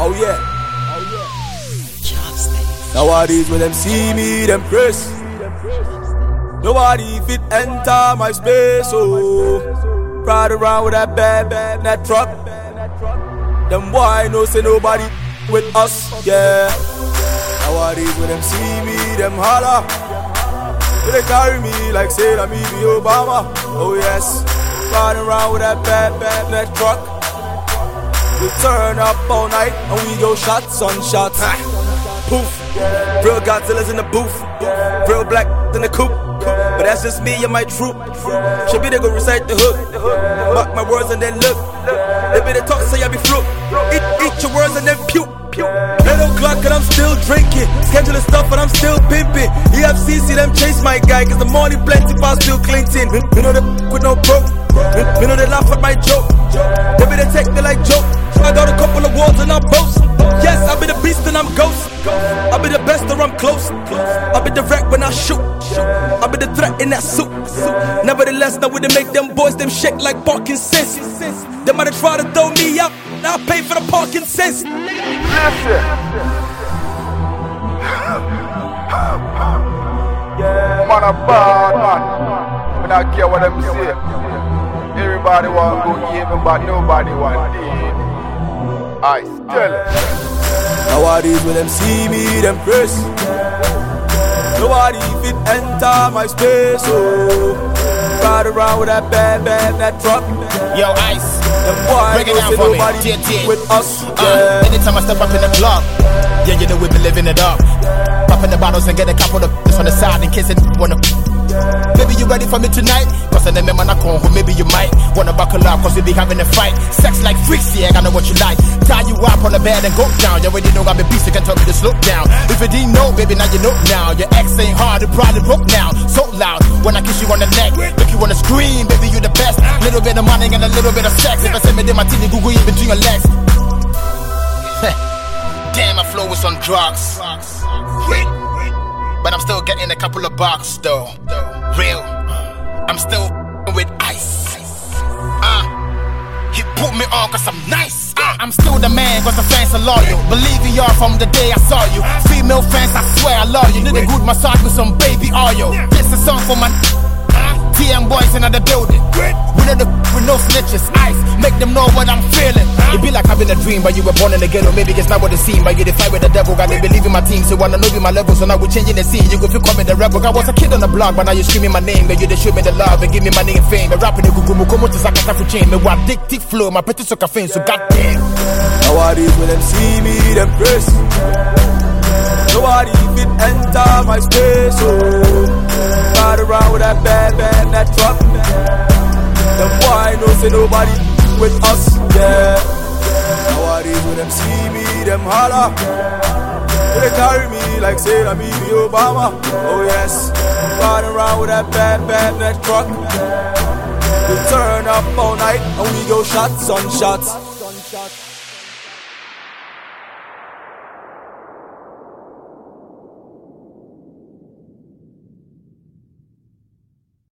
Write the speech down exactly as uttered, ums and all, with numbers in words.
Oh yeah. Nowadays when them see me, them press. Nobody fit enter my space, oh. Ride around with that bad, bad, that truck. Them boy no say nobody with us, yeah. Nowadays when them see me, them holler. They carry me like say that me be Obama, oh yes. Riding around with that bad, bad, that truck. We turn up all night and we go shots on shots. Poof, real Godzilla's in the booth, real black in the coop. But that's just me and my troop. Should be they go recite the hook, mark my words and then look. They be the talk say I be fluke. Eat, eat your words and then puke. eight o'clock and I'm still drinking, scheduling stuff and I'm still pimping. E F C see them chase my guy, cause the money plenty fast Bill Clinton. You know they with no broke, you know they laugh at my joke. They be they take me like joke. I got a couple of walls and I'm boast. Yes, I be the beast and I'm ghost. I be the best or I'm close. I be the wreck when I shoot. I be the threat in that suit. Nevertheless, now we they make them boys them shake like Parkinson's. They might have tried to throw me out, now I pay for the Parkinson's. Listen. Man a bad man. When I care what them say. Everybody want to go even, but nobody want dead. I tell it. Nowadays when them see me, them press. Nobody fit enter my space, oh. Ride around with that bad, bad, that truck. Yo, Ice, them boy break it down say for nobody me. Yeah, yeah. with us, uh, yeah. Anytime I step up in the club, yeah, you know we be living it up. Popping the bottles and get a couple of on the side in case it wanna. Maybe you ready for me tonight? Cause I never man I come home, maybe you might wanna buckle up cause we be having a fight. Sex like freaks, yeah, I know what you like. Tie you up on the bed and go down. You already know I'm a beast, you can tell me to slow down. If you didn't know, baby, now you know now. Your ex ain't hard, it probably broke now. So loud, when I kiss you on the neck, make you wanna scream, baby, you the best. Little bit of money and a little bit of sex. If I say me then my teeny Google in between your legs. Damn, my flow is on drugs. But I'm still getting a couple of bucks though. Real, I'm still with Ice. Uh, he put me on cause I'm nice. Uh, I'm still the man cause the fans are loyal. Believe in y'all from the day I saw you. Female fans, I swear I love you. Need a good massage with some baby oil. This is a song for my T M boys in the building. We know the with no snitches. Ice, make them know what I'm feeling. It be like having a dream, but you were born in the ghetto. Maybe it's not what it seems, but you the fight with the devil. Got they believe in my team, so wanna know be my level. So now we changing the scene. You go feel coming the rebel. I was a kid on the block, but now you screaming my name. But you they show me the love and give me money and fame. But rapping the gugu mukomo to sakata for chain. Me what dick tick flow, my pretty so caffeine. So goddamn. Nowadays when them see me, them press. Nobody fit enter my space, oh. Ride around with that bad, bad, that truck. Them boy no say nobody with us, yeah. Nowadays when them see me, them holler. They carry me like say that me be Obama, oh yes. Riding around with that bad, bad, that truck. We turn up all night and we go shots on shots.